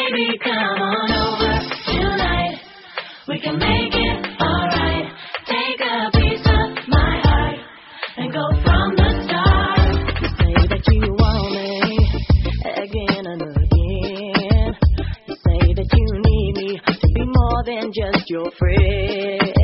Baby, come on over tonight. We can make it alright. Take a piece of my heart and go from the start. You say that you want me again and again. You say that you need me to be more than just your friend.